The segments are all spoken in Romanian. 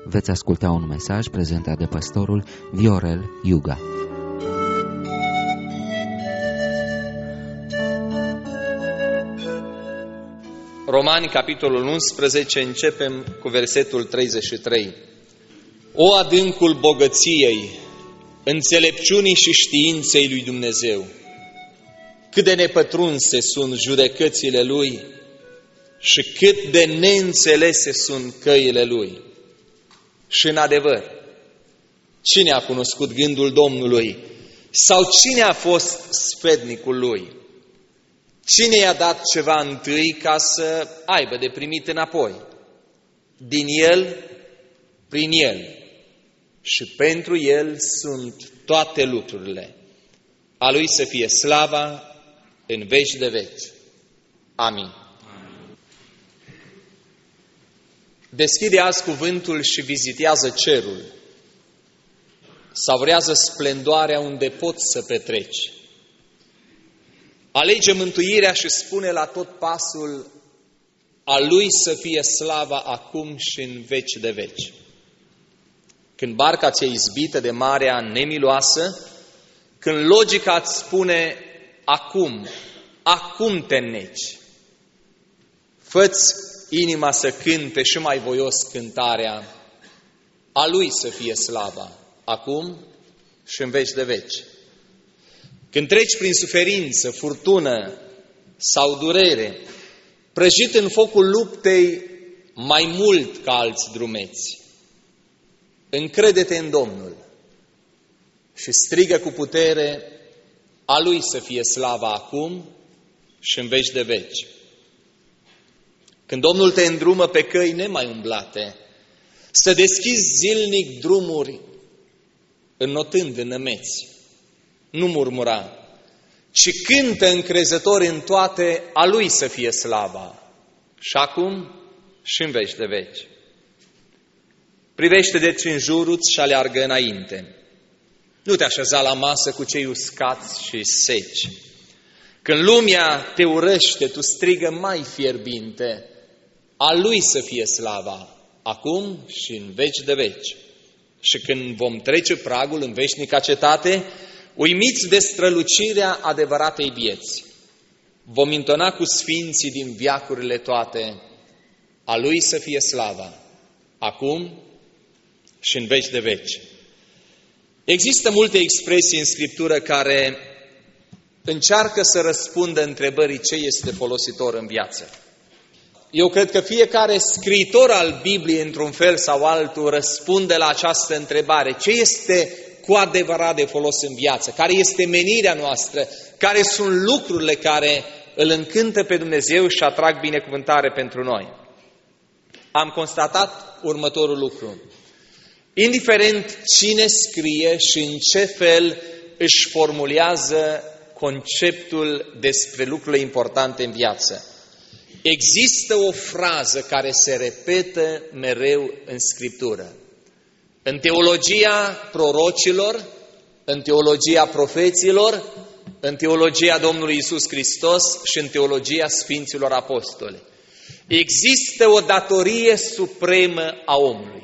Veți asculta un mesaj prezentat de pastorul Viorel Iuga. Romani, capitolul 11, începem cu versetul 33. O adâncul bogăției, înțelepciunii și științei lui Dumnezeu! Cât de nepătrunse sunt judecățile Lui și cât de neînțelese sunt căile Lui! Și în adevăr, cine a cunoscut gândul Domnului? Sau cine a fost sfetnicul Lui? Cine i-a dat ceva întâi ca să aibă de primit înapoi? Din El, prin El și pentru El sunt toate lucrurile. A Lui să fie slava în veci de veci. Amin. Deschide azi cuvântul și vizitează cerul. Savourează splendoarea unde poți să petreci. Alege mântuirea și spune la tot pasul: a Lui să fie slava acum și în veci de veci. Când barca ți-e izbită de marea nemiloasă, când logica îți spune acum te înneci, fă-ți inima să cânte și mai voios cântarea: a Lui să fie slava acum și în veci de veci. Când treci prin suferință, furtună sau durere, prăjit în focul luptei mai mult ca alți drumeți, încrede-te în Domnul și strigă cu putere: a Lui să fie slava acum și în veci de veci. Când Domnul te îndrumă pe căi nemai umblate, să deschizi zilnic drumuri înnotând în nămeți. Nu murmura, ci cântă încrezător în toate: a Lui să fie slava și acum și în veci de veci. Privește deci în jurul și aleargă înainte. Nu te așeza la masă cu cei uscați și seci. Când lumea te urăște, tu strigă mai fierbinte: a Lui să fie slava acum și în veci de veci. Și când vom trece pragul în veșnica cetate, uimiți de strălucirea adevăratei vieți, vom intona cu sfinții din veacurile toate: a Lui să fie slava acum și în veci de veci. Există multe expresii în Scriptură care încearcă să răspundă întrebării: ce este folositor în viață? Eu cred că fiecare scriitor al Bibliei, într-un fel sau altul, răspunde la această întrebare: ce este cu adevărat de folos în viață? Care este menirea noastră? Care sunt lucrurile care îl încântă pe Dumnezeu și atrag binecuvântare pentru noi? Am constatat următorul lucru: indiferent cine scrie și în ce fel își formulează conceptul despre lucrurile importante în viață, există o frază care se repetă mereu în Scriptură. În teologia prorocilor, în teologia profeților, în teologia Domnului Iisus Hristos și în teologia Sfinților Apostoli. Există o datorie supremă a omului.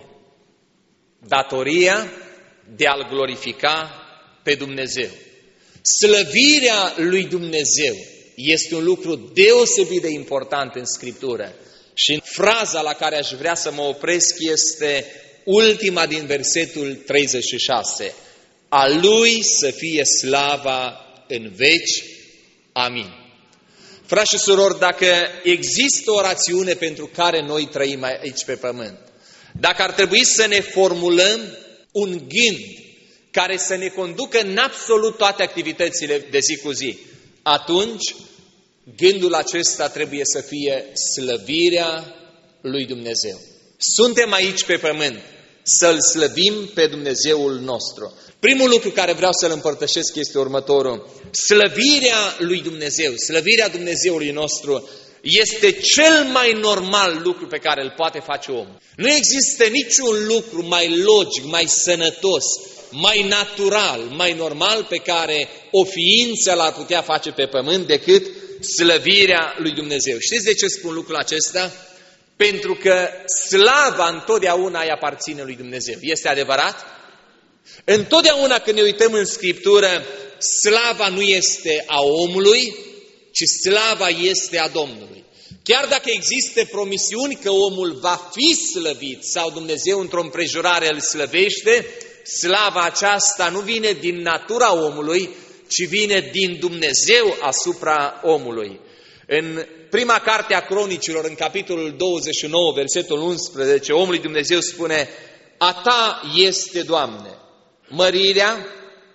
Datoria de a-L glorifica pe Dumnezeu. Slăvirea lui Dumnezeu este un lucru deosebit de important în Scriptură. Și fraza la care aș vrea să mă opresc este ultima din versetul 36. A Lui să fie slava în veci. Amin. Frați și surori, dacă există o rațiune pentru care noi trăim aici pe pământ, dacă ar trebui să ne formulăm un gând care să ne conducă în absolut toate activitățile de zi cu zi, atunci gândul acesta trebuie să fie slăvirea lui Dumnezeu. Suntem aici pe pământ să-L slăvim pe Dumnezeul nostru. Primul lucru care vreau să-l împărtășesc este următorul: slăvirea lui Dumnezeu, slăvirea Dumnezeului nostru este cel mai normal lucru pe care îl poate face omul. Nu există niciun lucru mai logic, mai sănătos, mai natural, mai normal pe care o ființă l-ar putea face pe pământ decât slăvirea lui Dumnezeu. Știți de ce spun lucrul acesta? Pentru că slava întotdeauna îi aparține lui Dumnezeu. Este adevărat? Întotdeauna când ne uităm în Scriptură, slava nu este a omului, ci slava este a Domnului. Chiar dacă există promisiuni că omul va fi slăvit sau Dumnezeu într-o împrejurare îl slăvește, slava aceasta nu vine din natura omului, ci vine din Dumnezeu asupra omului. În prima carte a Cronicilor, în capitolul 29, versetul 11, omul lui Dumnezeu spune: a ta este, Doamne, mărirea,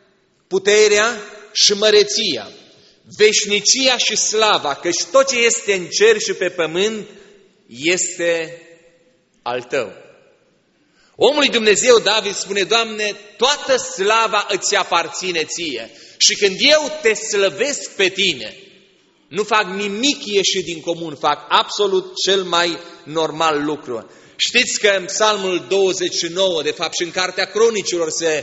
puterea și măreția, veșnicia și slava, căci tot ce este în cer și pe pământ este al tău. Omul lui Dumnezeu, David, spune: Doamne, toată slava îți aparține ție și când eu te slăvesc pe tine, nu fac nimic ieșit din comun, fac absolut cel mai normal lucru. Știți că în Psalmul 29, de fapt și în Cartea Cronicilor se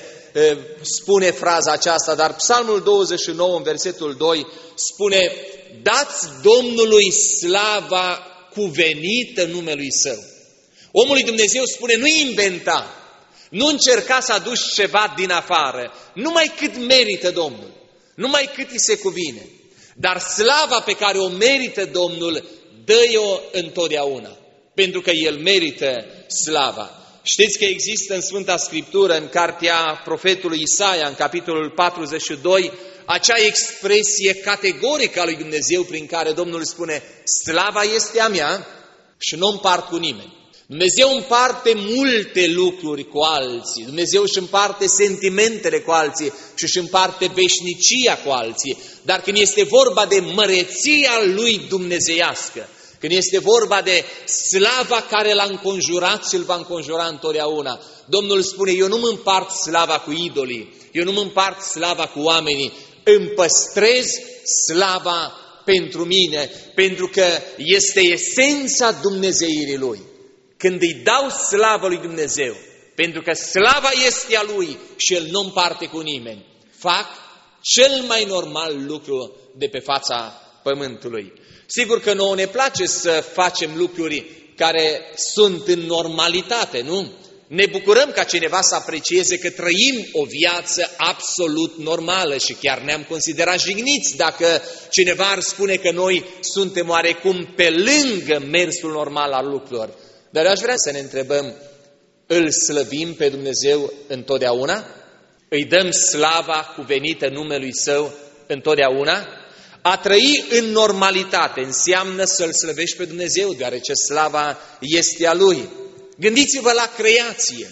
spune fraza aceasta, dar Psalmul 29, în versetul 2, spune: dați Domnului slava cuvenită numelui Său. Omul lui Dumnezeu spune: nu inventa, nu încerca să aduci ceva din afară, numai cât merită Domnul, numai cât îi se cuvine. Dar slava pe care o merită Domnul, dă-i-o întotdeauna, pentru că El merită slava. Știți că există în Sfânta Scriptură, în cartea profetului Isaia, în capitolul 42, acea expresie categorică a lui Dumnezeu prin care Domnul spune: slava este a mea și nu împart cu nimeni. Dumnezeu împarte multe lucruri cu alții, Dumnezeu își împarte sentimentele cu alții și își împarte veșnicia cu alții, dar când este vorba de măreția Lui dumnezeiască, când este vorba de slava care L-a înconjurat și Îl va înconjura întotdeauna, Domnul spune: eu nu mă împart slava cu idolii, eu nu mă împart slava cu oamenii, îmi păstrez slava pentru mine, pentru că este esența dumnezeirii Lui. Când îi dau slavă lui Dumnezeu, pentru că slava este a Lui și El nu împarte cu nimeni, fac cel mai normal lucru de pe fața pământului. Sigur că nouă ne place să facem lucruri care sunt în normalitate, nu? Ne bucurăm ca cineva să aprecieze că trăim o viață absolut normală și chiar ne-am considerat jigniți dacă cineva ar spune că noi suntem oarecum pe lângă mersul normal al lucrurilor. Dar aș vrea să ne întrebăm: îl slăvim pe Dumnezeu întotdeauna? Îi dăm slava cuvenită numelui Său întotdeauna? A trăi în normalitate înseamnă să-L slăvești pe Dumnezeu, deoarece slava este a Lui. Gândiți-vă la creație.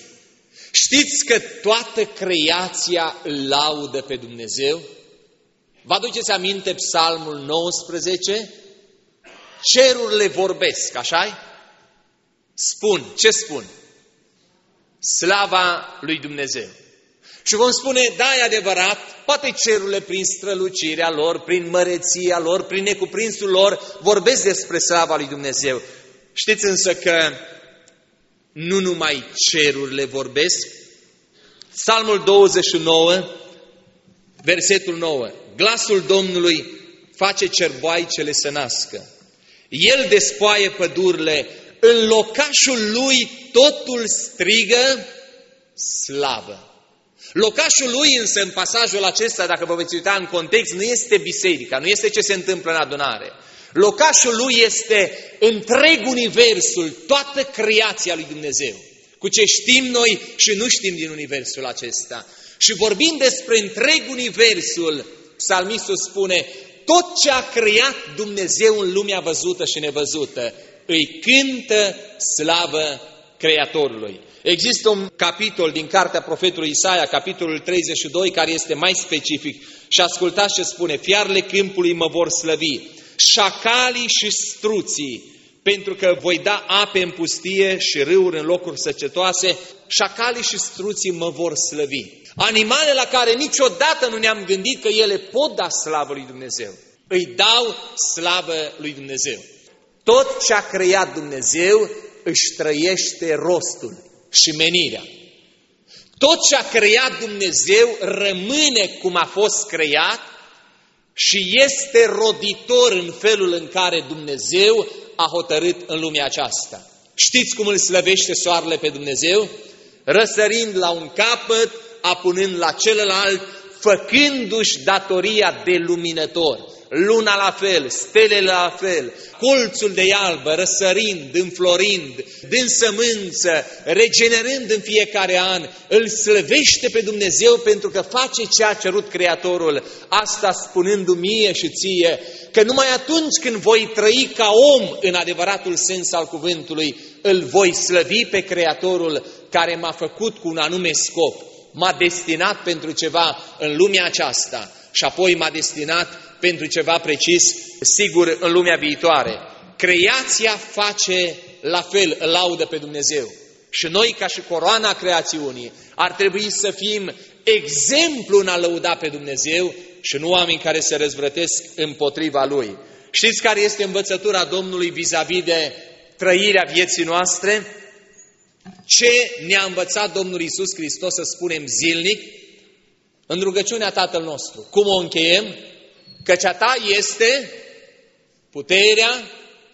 Știți că toată creația îl laudă pe Dumnezeu? Vă aduceți aminte Psalmul 19? Cerurile vorbesc, așa-i? Spun, ce spun? Slava lui Dumnezeu. Și vom spune: da, e adevărat, poate cerurile prin strălucirea lor, prin măreția lor, prin necuprinsul lor, vorbesc despre slava lui Dumnezeu. Știți însă că nu numai cerurile vorbesc. Psalmul 29, versetul 9. Glasul Domnului face cerboaicele să nască. El despoaie pădurile, în locașul Lui totul strigă slavă. Locașul Lui însă, în pasajul acesta, dacă vă veți uita în context, nu este biserica, nu este ce se întâmplă în adunare. Locașul Lui este întreg universul, toată creația lui Dumnezeu, cu ce știm noi și nu știm din universul acesta. Și vorbind despre întreg universul, psalmistul spune: tot ce a creat Dumnezeu în lumea văzută și nevăzută îi cântă slavă Creatorului. Există un capitol din cartea profetului Isaia, capitolul 32, care este mai specific. Și ascultați ce spune: fiarele câmpului mă vor slăvi, șacalii și struții, pentru că voi da ape în pustie și râuri în locuri săcetoase, șacalii și struții mă vor slăvi. Animale la care niciodată nu ne-am gândit că ele pot da slavă lui Dumnezeu, îi dau slavă lui Dumnezeu. Tot ce a creat Dumnezeu își trăiește rostul și menirea. Tot ce a creat Dumnezeu rămâne cum a fost creat și este roditor în felul în care Dumnezeu a hotărât în lumea aceasta. Știți cum îl slăvește soarele pe Dumnezeu? Răsărind la un capăt, apunând la celălalt, făcându-și datoria de luminător. Luna la fel, stelele la fel, colțul de iarbă, răsărind, înflorind, dând sămânță, regenerând în fiecare an, îl slăvește pe Dumnezeu pentru că face ce a cerut Creatorul. Asta spunându-mi mie și ție, că numai atunci când voi trăi ca om în adevăratul sens al cuvântului, îl voi slăvi pe Creatorul care m-a făcut cu un anume scop. M-a destinat pentru ceva în lumea aceasta și apoi m-a destinat pentru ceva precis, sigur, în lumea viitoare. Creația face la fel, îl laudă pe Dumnezeu. Și noi, ca și coroana creațiunii, ar trebui să fim exemplu în a lăuda pe Dumnezeu și nu oameni care se răzvrătesc împotriva Lui. Știți care este învățătura Domnului vis-a-vis de trăirea vieții noastre? Ce ne-a învățat Domnul Iisus Hristos să spunem zilnic în rugăciunea Tatăl nostru? Cum o încheiem? Căci a Ta este puterea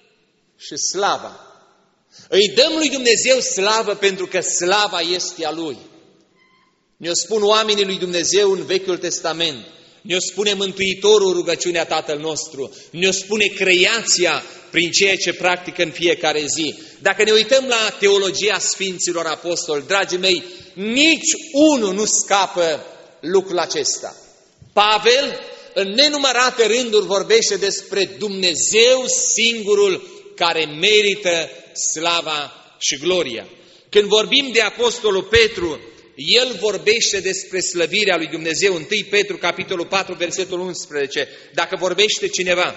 și slava. Îi dăm lui Dumnezeu slavă pentru că slava este a Lui. Ne-o spun oamenii lui Dumnezeu în Vechiul Testament. Ne-o spune Mântuitorul rugăciunea Tatăl nostru. Ne-o spune creația prin ceea ce practică în fiecare zi. Dacă ne uităm la teologia Sfinților Apostoli, dragii mei, nici unul nu scapă lucrul acesta. Pavel, în nenumărate rânduri, vorbește despre Dumnezeu singurul care merită slava și gloria. Când vorbim de Apostolul Petru, el vorbește despre slăvirea lui Dumnezeu. 1 Petru, capitolul 4, versetul 11. Dacă vorbește cineva,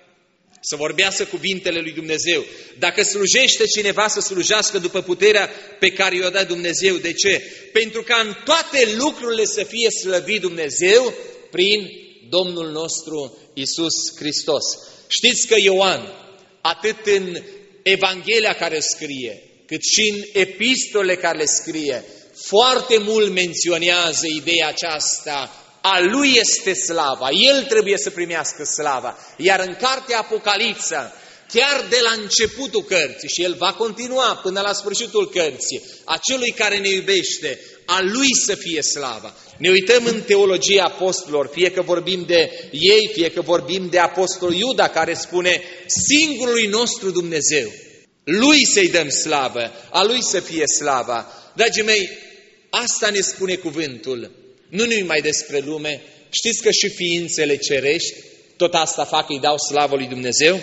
să vorbească cuvintele lui Dumnezeu. Dacă slujește cineva, să slujească după puterea pe care i-o dă Dumnezeu. De ce? Pentru ca în toate lucrurile să fie slăvit Dumnezeu prin Domnul nostru Iisus Hristos. Știți că Ioan, atât în Evanghelia care scrie, cât și în epistolele care le scrie, foarte mult menționează ideea aceasta. A Lui este slava, El trebuie să primească slava. Iar în cartea Apocalipsa, chiar de la începutul cărții, și El va continua până la sfârșitul cărții, a Celui care ne iubește, a Lui să fie slava. Ne uităm în teologia apostolilor, fie că vorbim de ei, fie că vorbim de apostolul Iuda, care spune singurului nostru Dumnezeu, Lui să-i dăm slavă, a Lui să fie slava. Dragii mei, asta ne spune cuvântul. Nu numai despre lume, știți că și ființele cerești, tot asta fac, îi dau slavă lui Dumnezeu?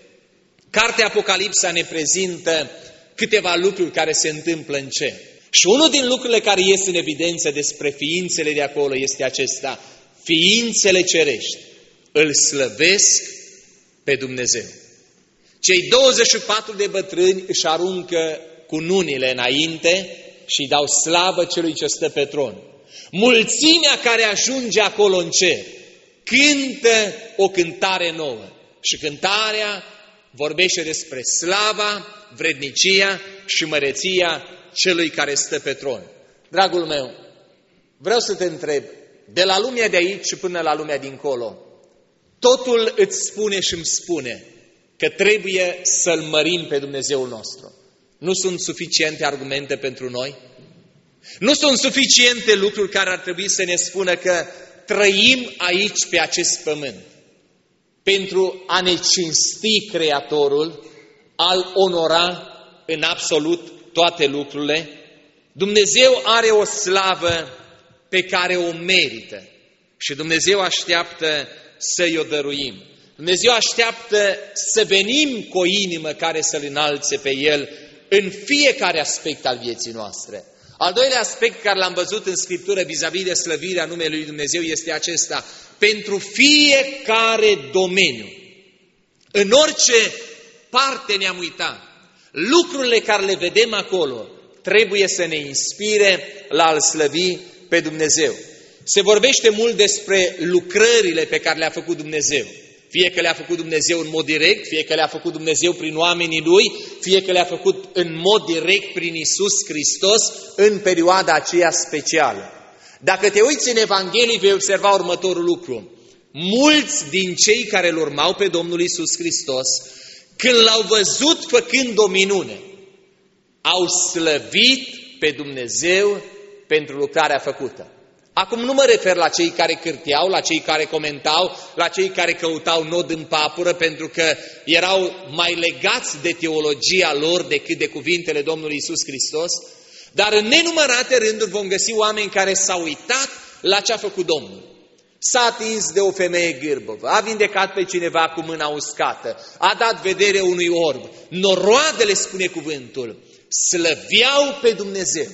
Cartea Apocalipsa ne prezintă câteva lucruri care se întâmplă în cer. Și unul din lucrurile care ies în evidență despre ființele de acolo este acesta: ființele cerești îl slăvesc pe Dumnezeu. Cei 24 de bătrâni își aruncă cununile înainte și îi dau slavă celui ce stă pe tron. Mulțimea care ajunge acolo în cer cântă o cântare nouă și cântarea vorbește despre slava, vrednicia și măreția celui care stă pe tron. Dragul meu, vreau să te întreb, de la lumea de aici și până la lumea dincolo, totul îți spune și îmi spune că trebuie să-L mărim pe Dumnezeul nostru. Nu sunt suficiente argumente pentru noi? Nu sunt suficiente lucruri care ar trebui să ne spună că trăim aici pe acest pământ pentru a ne cinsti Creatorul, a-L onora în absolut toate lucrurile? Dumnezeu are o slavă pe care o merită și Dumnezeu așteaptă să-i o dăruim. Dumnezeu așteaptă să venim cu o inimă care să-L înalțe pe El în fiecare aspect al vieții noastre. Al doilea aspect care l-am văzut în Scriptură vis-a-vis de slăvirea numelui lui Dumnezeu este acesta: pentru fiecare domeniu, în orice parte ne-am uitat, lucrurile care le vedem acolo trebuie să ne inspire la a-L slăvi pe Dumnezeu. Se vorbește mult despre lucrările pe care le-a făcut Dumnezeu. Fie că le-a făcut Dumnezeu în mod direct, fie că le-a făcut Dumnezeu prin oamenii Lui, fie că le-a făcut în mod direct prin Iisus Hristos în perioada aceea specială. Dacă te uiți în Evanghelie, vei observa următorul lucru. Mulți din cei care îl urmau pe Domnul Iisus Hristos, când L-au văzut făcând o minune, au slăvit pe Dumnezeu pentru lucrarea făcută. Acum nu mă refer la cei care cârteau, la cei care comentau, la cei care căutau nod în papură, pentru că erau mai legați de teologia lor decât de cuvintele Domnului Iisus Hristos, dar în nenumărate rânduri vom găsi oameni care s-au uitat la ce a făcut Domnul. S-a atins de o femeie gârbăvă, a vindecat pe cineva cu mâna uscată, a dat vedere unui orb. Noroadele, spune cuvântul, slăveau pe Dumnezeu,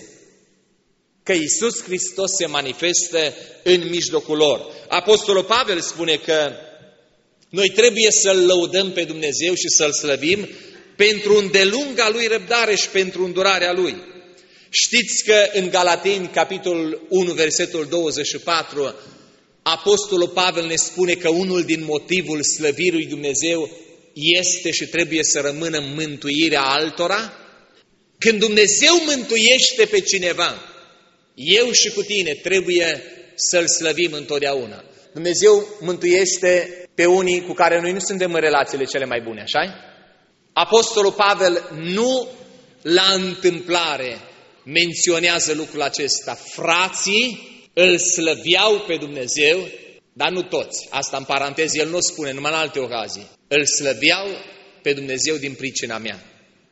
că Iisus Hristos se manifestă în mijlocul lor. Apostolul Pavel spune că noi trebuie să-L lăudăm pe Dumnezeu și să-L slăvim pentru îndelunga Lui răbdare și pentru îndurarea Lui. Știți că în Galateni, capitolul 1, versetul 24, Apostolul Pavel ne spune că unul din motivul slăvirii lui Dumnezeu este și trebuie să rămână mântuirea altora? Când Dumnezeu mântuiește pe cineva, eu și cu tine trebuie să-L slăvim întotdeauna. Dumnezeu mântuiește pe unii cu care noi nu suntem în relațiile cele mai bune, așa-i? Apostolul Pavel nu la întâmplare menționează lucrul acesta. Frații îl slăveau pe Dumnezeu, dar nu toți. Asta în paranteză, el nu o spune, numai în alte ocazii. Îl slăveau pe Dumnezeu din pricina mea.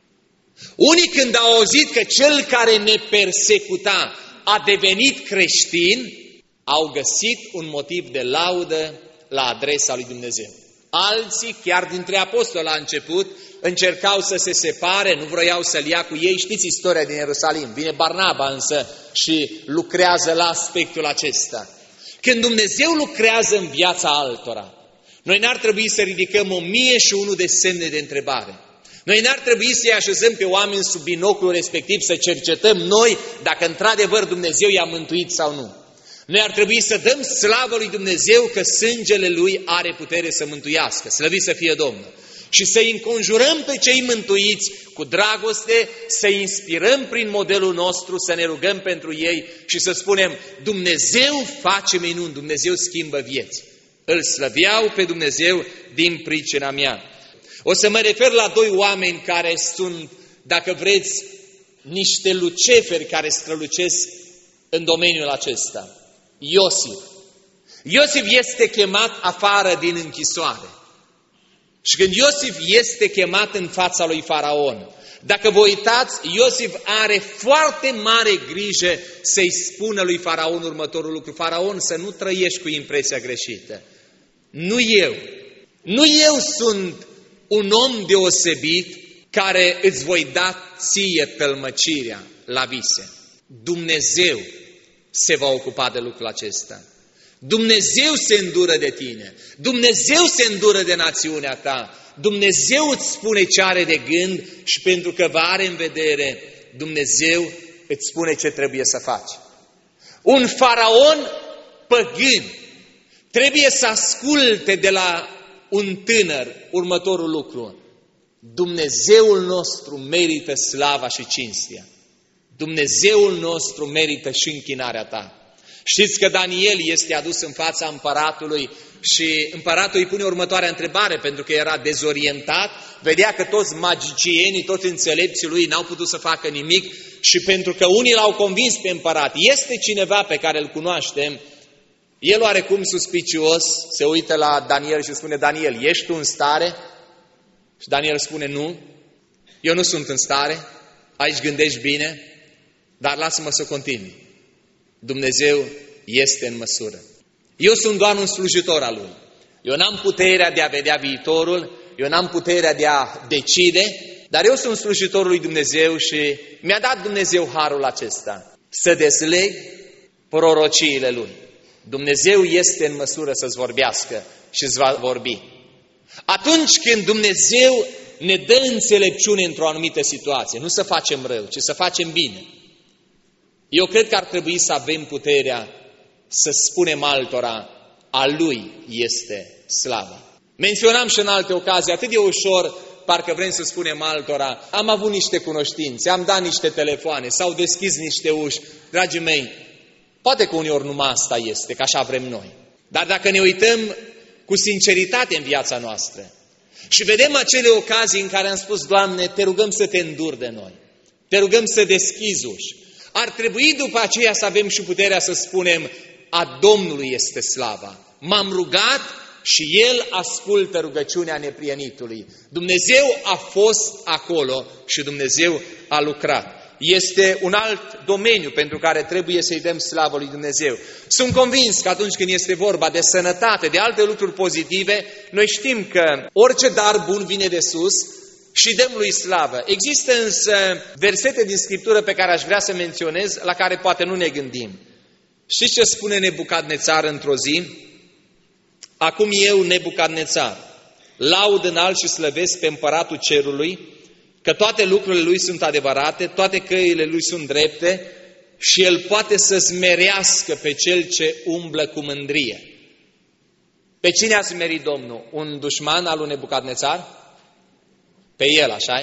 Unii când au auzit că cel care ne persecuta a devenit creștin, au găsit un motiv de laudă la adresa lui Dumnezeu. Alții, chiar dintre apostoli la început, încercau să se separe, nu vroiau să-l ia cu ei. Știți istoria din Ierusalim. Vine Barnaba însă și lucrează la aspectul acesta. Când Dumnezeu lucrează în viața altora, noi n-ar trebui să ridicăm 1001 de semne de întrebare. Noi n-ar trebui să-i așezăm pe oameni sub binoclul respectiv, să cercetăm noi dacă într-adevăr Dumnezeu i-a mântuit sau nu. Noi ar trebui să dăm slavă lui Dumnezeu că sângele Lui are putere să mântuiască, slăvit să fie Domnul. Și să-i înconjurăm pe cei mântuiți cu dragoste, să-i inspirăm prin modelul nostru, să ne rugăm pentru ei și să spunem, Dumnezeu face minuni, Dumnezeu schimbă vieți. Îl slăveau pe Dumnezeu din pricina mea. O să mă refer la doi oameni care sunt, dacă vreți, niște luceferi care strălucesc în domeniul acesta. Iosif. Iosif este chemat afară din închisoare. Și când Iosif este chemat în fața lui Faraon, dacă vă uitați, Iosif are foarte mare grijă să-i spună lui Faraon următorul lucru. Faraon, să nu trăiești cu impresia greșită. Nu eu sunt un om deosebit care îți voi da ție tălmăcirea la vise. Dumnezeu se va ocupa de lucrul acesta. Dumnezeu se îndură de tine. Dumnezeu se îndură de națiunea ta. Dumnezeu îți spune ce are de gând și pentru că vă are în vedere, Dumnezeu îți spune ce trebuie să faci. Un faraon păgân trebuie să asculte de la un tânăr următorul lucru. Dumnezeul nostru merită slava și cinstea. Dumnezeul nostru merită și închinarea ta. Știți că Daniel este adus în fața împăratului și împăratul îi pune următoarea întrebare, pentru că era dezorientat, vedea că toți magicienii, toți înțelepții lui n-au putut să facă nimic și pentru că unii l-au convins pe împărat, este cineva pe care îl cunoaștem, el oarecum suspicios se uită la Daniel și spune, Daniel, ești tu în stare? Și Daniel spune, nu, eu nu sunt în stare, aici gândești bine, dar lasă-mă să continui. Dumnezeu este în măsură. Eu sunt doar un slujitor al Lui. Eu n-am puterea de a vedea viitorul, eu n-am puterea de a decide, dar eu sunt slujitorul lui Dumnezeu și mi-a dat Dumnezeu harul acesta, să dezleg prorociile Lui. Dumnezeu este în măsură să-ți vorbească și îți va vorbi. Atunci când Dumnezeu ne dă înțelepciune într-o anumită situație, nu să facem rău, ci să facem bine. Eu cred că ar trebui să avem puterea să spunem altora, a Lui este slava. Menționam și în alte ocazii, atât de ușor, parcă vrem să spunem altora, am avut niște cunoștințe, am dat niște telefoane, s-au deschis niște uși. Dragii mei, poate că uneori numai asta este, că așa vrem noi. Dar dacă ne uităm cu sinceritate în viața noastră și vedem acele ocazii în care am spus, Doamne, te rugăm să te înduri de noi. Te rugăm să deschizi uși. Ar trebui după aceea să avem și puterea să spunem, a Domnului este slava. M-am rugat și El ascultă rugăciunea neprienitului. Dumnezeu a fost acolo și Dumnezeu a lucrat. Este un alt domeniu pentru care trebuie să-i dăm slavă lui Dumnezeu. Sunt convins că atunci când este vorba de sănătate, de alte lucruri pozitive, noi știm că orice dar bun vine de sus și dăm lui slavă. Există însă versete din Scriptură pe care aș vrea să menționez, la care poate nu ne gândim. Știți ce spune Nebucadnețar într-o zi? Acum eu, Nebucadnețar, laud înalt și slăvesc pe împăratul cerului, că toate lucrurile lui sunt adevărate, toate căile lui sunt drepte și el poate să smerească pe cel ce umblă cu mândrie. Pe cine a smerit Domnul? Un dușman al lui Nebucadnețar? Pe el, așa-i?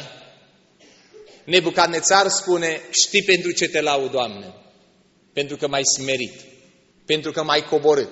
Nebucadnețar spune, știi pentru ce te laud, Doamne? Pentru că m-ai smerit, pentru că m-ai coborât.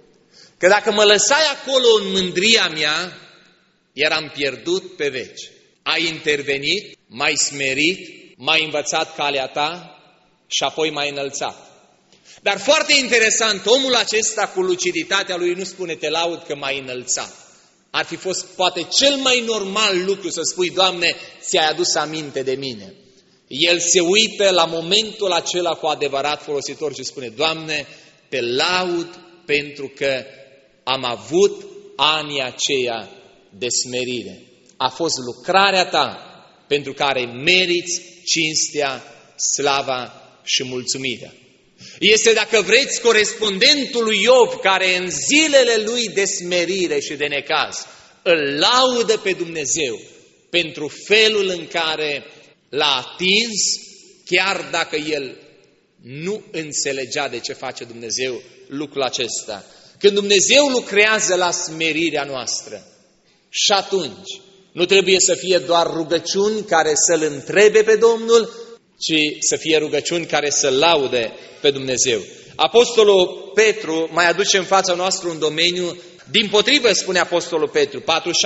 Că dacă mă lăsai acolo în mândria mea, eram pierdut pe veci. Ai intervenit, m-ai smerit, m-ai învățat calea ta și apoi m-ai înălțat. Dar foarte interesant, omul acesta cu luciditatea lui nu spune te laud că m-ai înălțat. Ar fi fost poate cel mai normal lucru să spui, Doamne, ți-ai adus aminte de mine. El se uită la momentul acela cu adevărat folositor și spune, Doamne, te laud pentru că am avut anii aceia de smerire. A fost lucrarea ta pentru care meriți cinstea, slava și mulțumirea. Este, dacă vreți, corespondentul lui Iov, care în zilele lui de smerire și de necaz îl laudă pe Dumnezeu pentru felul în care l-a atins, chiar dacă el nu înțelegea de ce face Dumnezeu lucrul acesta. Când Dumnezeu lucrează la smerirea noastră, și atunci nu trebuie să fie doar rugăciuni care să-L întrebe pe Domnul, ci să fie rugăciuni care să laude pe Dumnezeu. Apostolul Petru mai aduce în fața noastră un domeniu, dimpotrivă spune Apostolul Petru,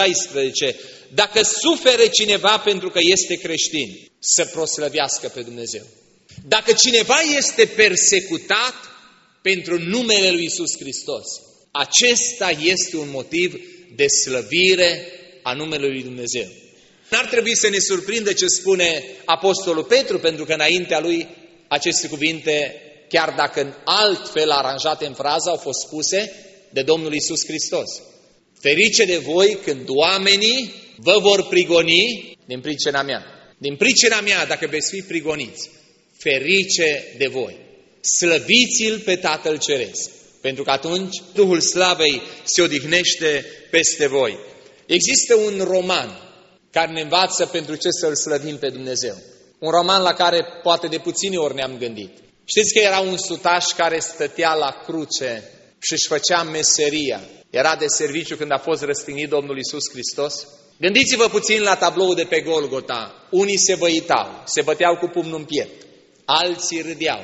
4,16, dacă suferă cineva pentru că este creștin, să proslăvească pe Dumnezeu. Dacă cineva este persecutat pentru numele lui Iisus Hristos, acesta este un motiv de slăvire a numelui lui Dumnezeu. N-ar trebui să ne surprindă ce spune Apostolul Petru, pentru că înaintea lui aceste cuvinte, chiar dacă în altfel aranjate în frază, au fost spuse de Domnul Iisus Hristos. Ferice de voi când oamenii vă vor prigoni din pricina mea. Din pricina mea, dacă veți fi prigoniți, ferice de voi. Slăviți-L pe Tatăl Ceresc, pentru că atunci Duhul Slavei se odihnește peste voi. Există un roman care ne învață pentru ce să-L slăvim pe Dumnezeu. Un roman la care poate de puține ori ne-am gândit. Știți că era un sutaș care stătea la cruce și își făcea meseria. Era de serviciu când a fost răstignit Domnul Iisus Hristos. Gândiți-vă puțin la tabloul de pe Golgota. Unii se văitau, se băteau cu pumnul în piept. Alții râdeau,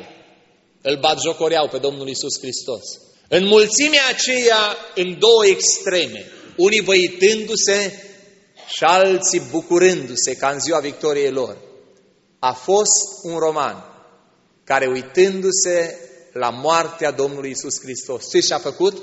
îl batjocoreau pe Domnul Iisus Hristos. În mulțimea aceea, în două extreme, unii văitându-se și alții bucurându-se ca în ziua victoriei lor, a fost un roman care, uitându-se la moartea Domnului Iisus Hristos, ce și-a făcut?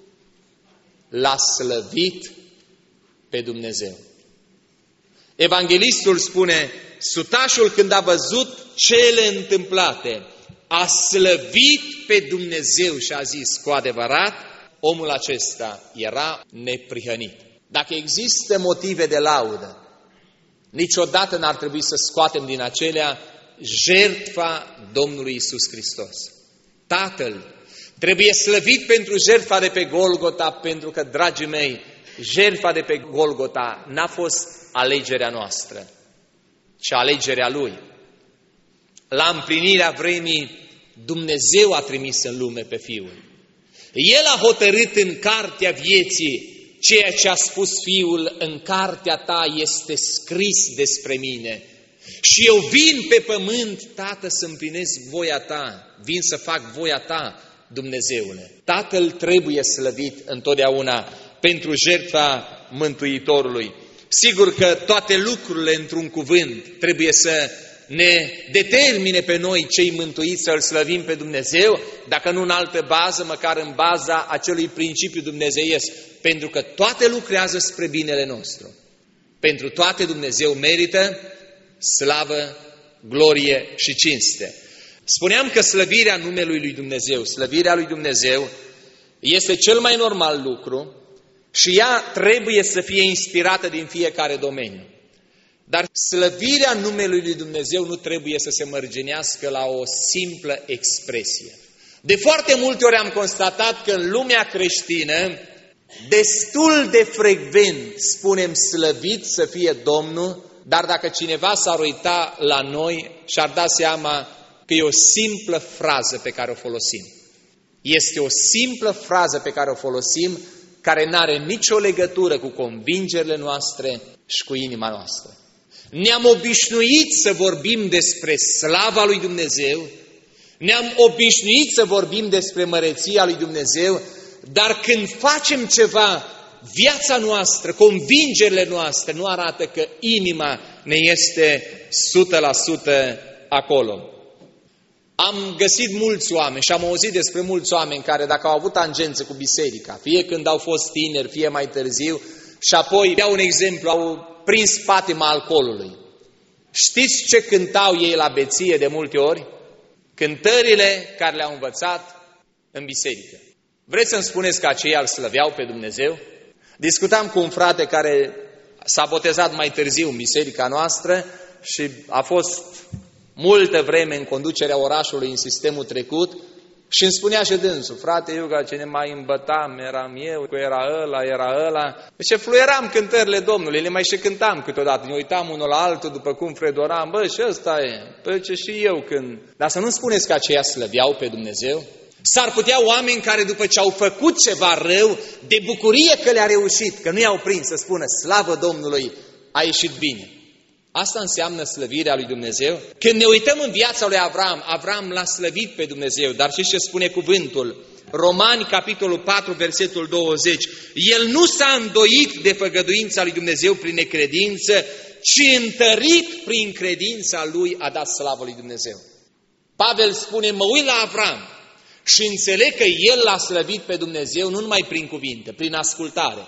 L-a slăvit pe Dumnezeu. Evanghelistul spune, sutașul când a văzut cele întâmplate, a slăvit pe Dumnezeu și a zis, cu adevărat, omul acesta era neprihănit. Dacă există motive de laudă, niciodată n-ar trebui să scoatem din acelea jertfa Domnului Iisus Hristos. Tatăl trebuie slăvit pentru jertfa de pe Golgota, pentru că, dragii mei, jertfa de pe Golgota n-a fost alegerea noastră, ci alegerea Lui. La împlinirea vremii, Dumnezeu a trimis în lume pe Fiul. El a hotărât în cartea vieții ceea ce a spus Fiul, în cartea ta este scris despre mine. Și eu vin pe pământ, Tată, să împlinesc voia ta, vin să fac voia ta, Dumnezeule. Tatăl trebuie slăvit întotdeauna pentru jertfa Mântuitorului. Sigur că toate lucrurile, într-un cuvânt, trebuie să ne determine pe noi cei mântuiți să-L slăvim pe Dumnezeu, dacă nu în altă bază, măcar în baza acelui principiu dumnezeiesc, pentru că toate lucrează spre binele nostru. Pentru toate Dumnezeu merită slavă, glorie și cinste. Spuneam că slăvirea numelui lui Dumnezeu, slăvirea lui Dumnezeu, este cel mai normal lucru și ea trebuie să fie inspirată din fiecare domeniu. Dar slăvirea numelui lui Dumnezeu nu trebuie să se mărginească la o simplă expresie. De foarte multe ori am constatat că în lumea creștină destul de frecvent spunem slăvit să fie Domnul, dar dacă cineva s-ar uita la noi și-ar da seama că e o simplă frază pe care o folosim. Este o simplă frază pe care o folosim, care n-are nicio legătură cu convingerile noastre și cu inima noastră. Ne-am obișnuit să vorbim despre slava lui Dumnezeu, ne-am obișnuit să vorbim despre măreția lui Dumnezeu, dar când facem ceva, viața noastră, convingerile noastre nu arată că inima ne este 100% acolo. Am găsit mulți oameni și am auzit despre mulți oameni care, dacă au avut tangență cu biserica, fie când au fost tineri, fie mai târziu, și apoi, iau un exemplu, au prins patima alcoolului. Știți ce cântau ei la beție de multe ori? Cântările care le-au învățat în biserică. Vreți să-mi spuneți că aceia îl slăveau pe Dumnezeu? Discutam cu un frate care s-a botezat mai târziu în biserica noastră și a fost multă vreme în conducerea orașului în sistemul trecut și îmi spunea și dânsul: frate Iuga, ce ne mai îmbătam, eram eu, era ăla. Deci fluieram cântările Domnului, le mai și cântam câteodată, ne uitam unul la altul după cum fredoram, bă, și ăsta e, păi ce și eu când... Dar să nu spuneți că aceia slăveau pe Dumnezeu? S-ar putea oameni care după ce au făcut ceva rău, de bucurie că le-a reușit, că nu i-au prins, să spună: slavă Domnului, a ieșit bine. Asta înseamnă slăvirea lui Dumnezeu? Când ne uităm în viața lui Avram, Avram l-a slăvit pe Dumnezeu, dar știți ce spune cuvântul? Romani, capitolul 4, versetul 20. El nu s-a îndoit de făgăduința lui Dumnezeu prin necredință, ci întărit prin credința lui a dat slavă lui Dumnezeu. Pavel spune: mă uit la Avram și înțeleg că el l-a slăvit pe Dumnezeu nu numai prin cuvinte, prin ascultare.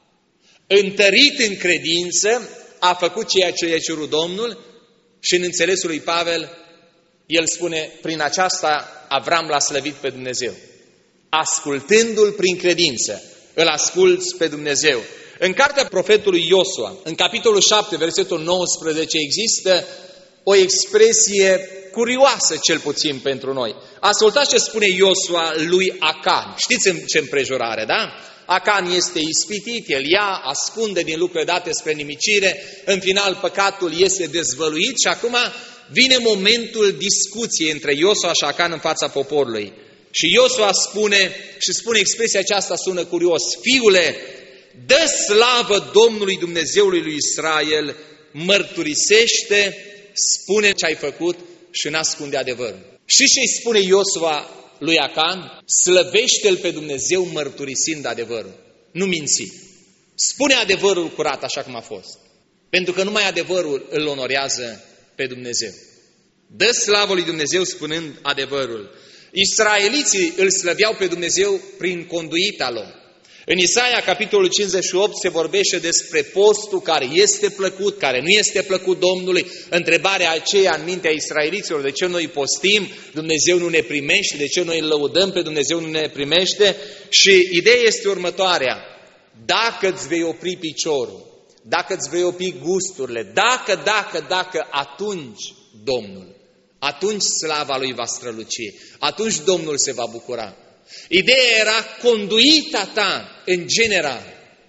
Întărit în credință, a făcut ceea ce i-a cerut Domnul și în înțelesul lui Pavel, el spune: prin aceasta Avram l-a slăvit pe Dumnezeu. Ascultându-l prin credință, îl asculți pe Dumnezeu. În cartea profetului Iosua, în capitolul 7, versetul 19, există o expresie curioasă, cel puțin pentru noi. Ascultați ce spune Iosua lui Acan. Știți în ce împrejurare, da? Acan este ispitit, el ia, ascunde din lucrurile date spre nimicire, în final păcatul este dezvăluit și acum vine momentul discuției între Iosua și Acan în fața poporului. Și Iosua spune, și spune expresia aceasta, sună curios: fiule, dă slavă Domnului Dumnezeului lui Israel, mărturisește, spune ce ai făcut și n-ascunde adevărul. Și ce-i spune Iosua lui Acan? Slăvește-l pe Dumnezeu mărturisind adevărul. Nu minți. Spune adevărul curat așa cum a fost. Pentru că numai adevărul îl onorează pe Dumnezeu. Dă slavă lui Dumnezeu spunând adevărul. Israeliții îl slăveau pe Dumnezeu prin conduita lor. În Isaia, capitolul 58, se vorbește despre postul care este plăcut, care nu este plăcut Domnului. Întrebarea aceea în mintea israeliților: de ce noi postim, Dumnezeu nu ne primește, de ce noi îl lăudăm pe Dumnezeu, nu ne primește? Și ideea este următoarea: dacă îți vei opri piciorul, dacă îți vei opri gusturile, dacă, atunci Domnul, atunci slava Lui va străluci, atunci Domnul se va bucura. Ideea era: conduita ta, în general,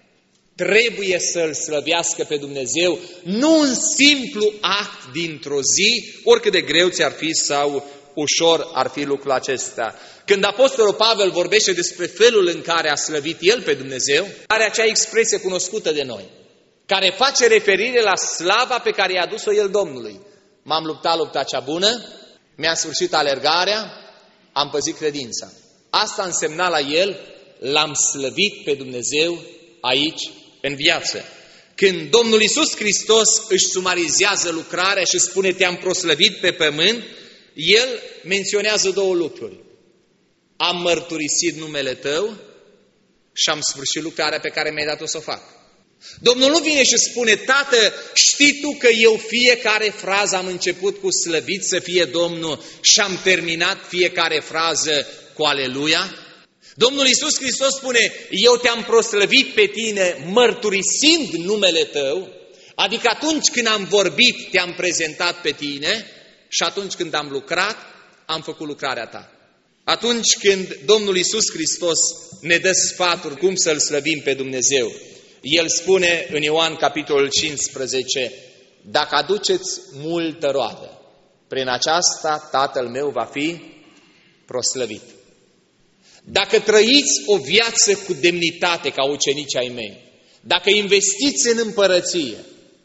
trebuie să-L slăvească pe Dumnezeu, nu un simplu act dintr-o zi, oricât de greu ți-ar fi sau ușor ar fi lucrul acesta. Când Apostolul Pavel vorbește despre felul în care a slăvit el pe Dumnezeu, are acea expresie cunoscută de noi, care face referire la slava pe care i-a adus-o el Domnului. M-am luptat lupta cea bună, mi-am sfârșit alergarea, am păzit credința. Asta însemna la el: l-am slăvit pe Dumnezeu aici, în viață. Când Domnul Iisus Hristos își sumarizează lucrarea și spune te-am proslăvit pe pământ, El menționează două lucruri. Am mărturisit numele Tău și am sfârșit lucrarea pe care mi-ai dat-o să o fac. Domnul nu vine și spune, Tată, știi Tu că eu fiecare frază am început cu slăvit să fie Domnul și am terminat fiecare frază cu aleluia? Domnul Iisus Hristos spune, eu te-am proslăvit pe tine mărturisind numele Tău, adică atunci când am vorbit te-am prezentat pe tine și atunci când am lucrat am făcut lucrarea Ta. Atunci când Domnul Iisus Hristos ne dă sfaturi cum să-L slăvim pe Dumnezeu, El spune în Ioan capitolul 15, dacă aduceți multă roadă, prin aceasta Tatăl meu va fi proslăvit. Dacă trăiți o viață cu demnitate ca ucenicii ai mei, dacă investiți în împărăție,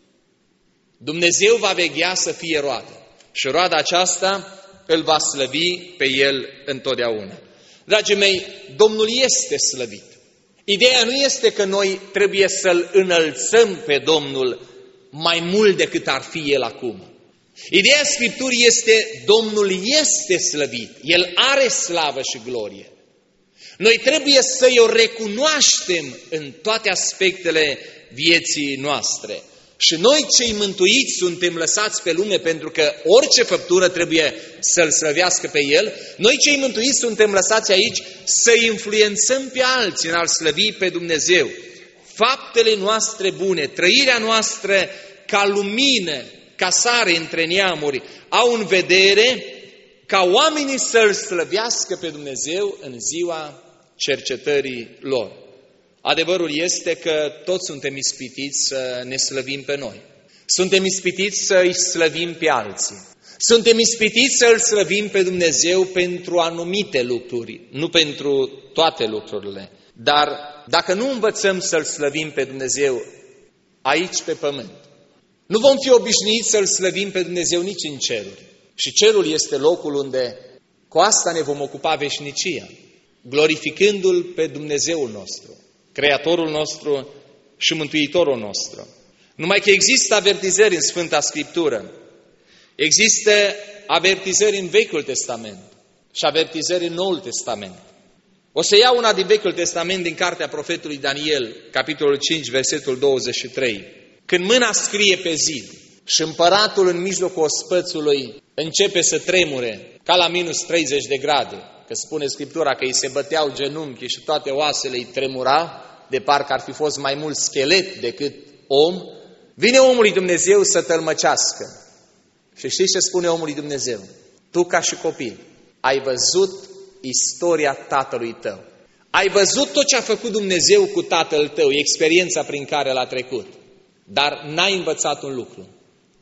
Dumnezeu va veghea să fie roadă și roada aceasta îl va slăvi pe El întotdeauna. Dragii mei, Domnul este slăvit. Ideea nu este că noi trebuie să-L înălțăm pe Domnul mai mult decât ar fi El acum. Ideea Scripturii este, Domnul este slăvit, El are slavă și glorie. Noi trebuie să-i o recunoaștem în toate aspectele vieții noastre. Și noi cei mântuiți suntem lăsați pe lume pentru că orice făptură trebuie să-L slăvească pe El. Noi cei mântuiți suntem lăsați aici să influențăm pe alții în a-L slăvi pe Dumnezeu. Faptele noastre bune, trăirea noastră ca lumină, ca sare între neamuri, au în vedere ca oamenii să-L slăvească pe Dumnezeu în ziua cercetării lor. Adevărul este că toți suntem ispitiți să ne slăvim pe noi. Suntem ispitiți să îi slăvim pe alții. Suntem ispitiți să îl slăvim pe Dumnezeu pentru anumite lucruri, nu pentru toate lucrurile. Dar dacă nu învățăm să-L slăvim pe Dumnezeu aici pe pământ, nu vom fi obișnuiți să-L slăvim pe Dumnezeu nici în ceruri. Și cerul este locul unde cu asta ne vom ocupa veșnicia, glorificându-L pe Dumnezeul nostru, Creatorul nostru și Mântuitorul nostru. Numai că există avertizări în Sfânta Scriptură, există avertizări în Vechiul Testament și avertizări în Noul Testament. O să iau una din Vechiul Testament, din cartea profetului Daniel, capitolul 5, versetul 23. Când mâna scrie pe zid și împăratul în mijlocul ospățului începe să tremure ca la minus 30 de grade, că spune Scriptura că îi se băteau genunchii și toate oasele îi tremura, de parcă ar fi fost mai mult schelet decât om, vine omul lui Dumnezeu să tălmăcească. Și știți ce spune omul lui Dumnezeu? Tu ca și copil ai văzut istoria tatălui tău. Ai văzut tot ce a făcut Dumnezeu cu tatăl tău, experiența prin care l-a trecut. Dar n-ai învățat un lucru.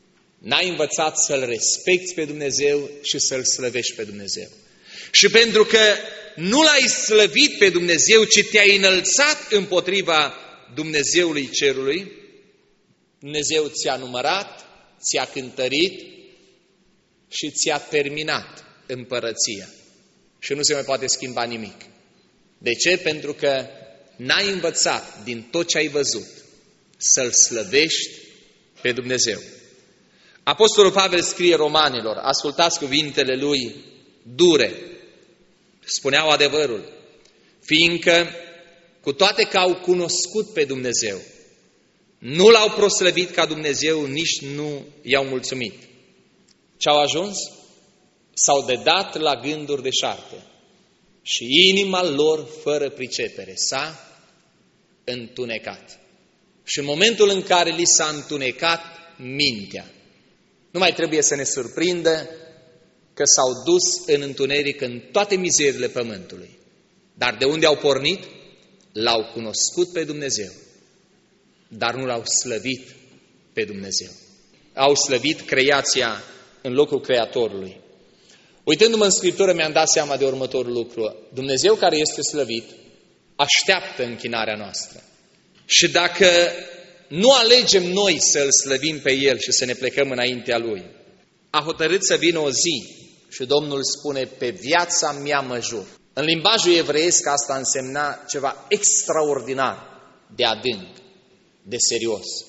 N-ai învățat să-L respecti pe Dumnezeu și să-L slăvești pe Dumnezeu. Și pentru că nu L-ai slăvit pe Dumnezeu, ci te-ai înălțat împotriva Dumnezeului cerului, Dumnezeu ți-a numărat, ți-a cântărit și ți-a terminat împărăția. Și nu se mai poate schimba nimic. De ce? Pentru că n-ai învățat din tot ce ai văzut să-L slăvești pe Dumnezeu. Apostolul Pavel scrie Romanilor, ascultați cuvintele lui dure, spuneau adevărul, fiindcă cu toate că au cunoscut pe Dumnezeu, nu L-au proslăvit ca Dumnezeu, nici nu i-au mulțumit. Ce-au ajuns? S-au dedat la gânduri deșarte și inima lor fără pricepere s-a întunecat. Și în momentul în care li s-a întunecat mintea, nu mai trebuie să ne surprindă că s-au dus în întuneric în toate mizerile pământului. Dar de unde au pornit? L-au cunoscut pe Dumnezeu, dar nu L-au slăvit pe Dumnezeu. Au slăvit creația în locul Creatorului. Uitându-mă în Scriptură, mi-am dat seama de următorul lucru. Dumnezeu care este slăvit așteaptă închinarea noastră. Și dacă nu alegem noi să Îl slăvim pe El și să ne plecăm înaintea Lui, a hotărât să vină o zi și Domnul spune, pe viața mea mă jur. În limbajul evreiesc asta însemna ceva extraordinar de adânc, de serios.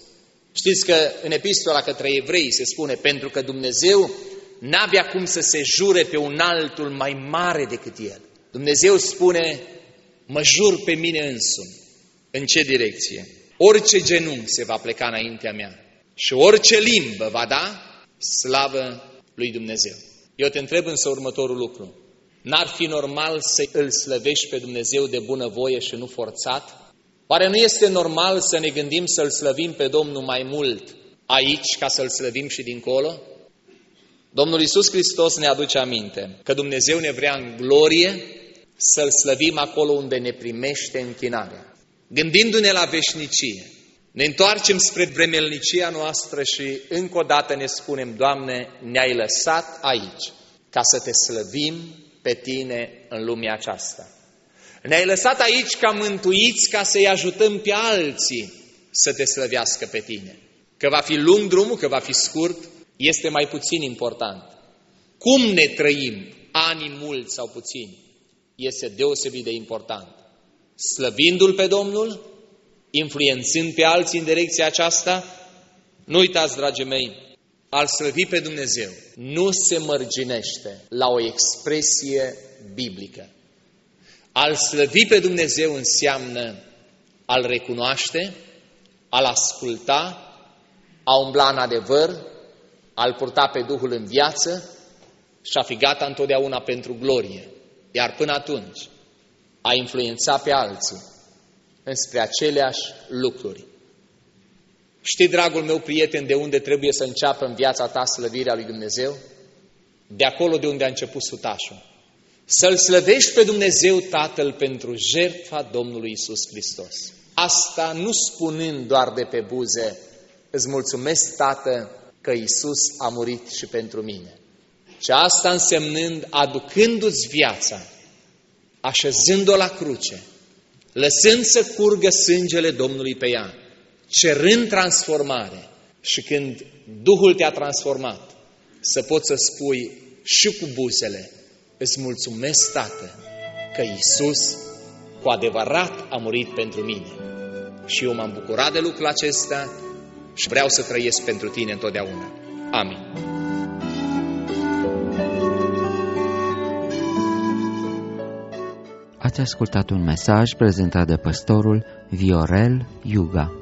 Știți că în epistola către evrei se spune, pentru că Dumnezeu n-avea cum să se jure pe un altul mai mare decât El. Dumnezeu spune, mă jur pe mine însumi. În ce direcție? Orice genunchi se va pleca înaintea mea și orice limbă va da slavă lui Dumnezeu. Eu te întreb însă următorul lucru. N-ar fi normal să îl slăvești pe Dumnezeu de bunăvoie și nu forțat? Oare nu este normal să ne gândim să-L slăvim pe Domnul mai mult aici ca să-L slăvim și dincolo? Domnul Iisus Hristos ne aduce aminte că Dumnezeu ne vrea în glorie să-L slăvim acolo unde ne primește închinarea. Gândindu-ne la veșnicie, ne întoarcem spre vremelnicia noastră și încă o dată ne spunem, Doamne, ne-ai lăsat aici ca să te slăvim pe Tine în lumea aceasta. Ne-ai lăsat aici ca mântuiți, ca să-i ajutăm pe alții să te slăvească pe Tine. Că va fi lung drumul, că va fi scurt, este mai puțin important. Cum ne trăim, ani mulți sau puțini, este deosebit de important. Slăvindu-L pe Domnul, influențând pe alții în direcția aceasta, nu uitați, dragii mei, al slăvi pe Dumnezeu nu se mărginește la o expresie biblică. Al slăvi pe Dumnezeu înseamnă a-L recunoaște, a-L asculta, a umbla în adevăr, a-L purta pe Duhul în viață și a fi gata întotdeauna pentru glorie. Iar până atunci a influența pe alții înspre aceleași lucruri. Știi, dragul meu prieten, de unde trebuie să înceapă în viața ta slăvirea lui Dumnezeu? De acolo de unde a început sutașul. Să-L slăvești pe Dumnezeu Tatăl pentru jertfa Domnului Iisus Hristos. Asta nu spunând doar de pe buze, îți mulțumesc, Tată, că Iisus a murit și pentru mine. Și asta însemnând, aducându-ți viața, așezând-o la cruce, lăsând să curgă sângele Domnului pe ea, cerând transformare și când Duhul te-a transformat, să poți să spui și cu buzele, îți mulțumesc, Tată, că Iisus cu adevărat a murit pentru mine. Și eu m-am bucurat de lucrul acesta și vreau să trăiesc pentru tine întotdeauna. Amin. Ați ascultat un mesaj prezentat de păstorul Viorel Iuga.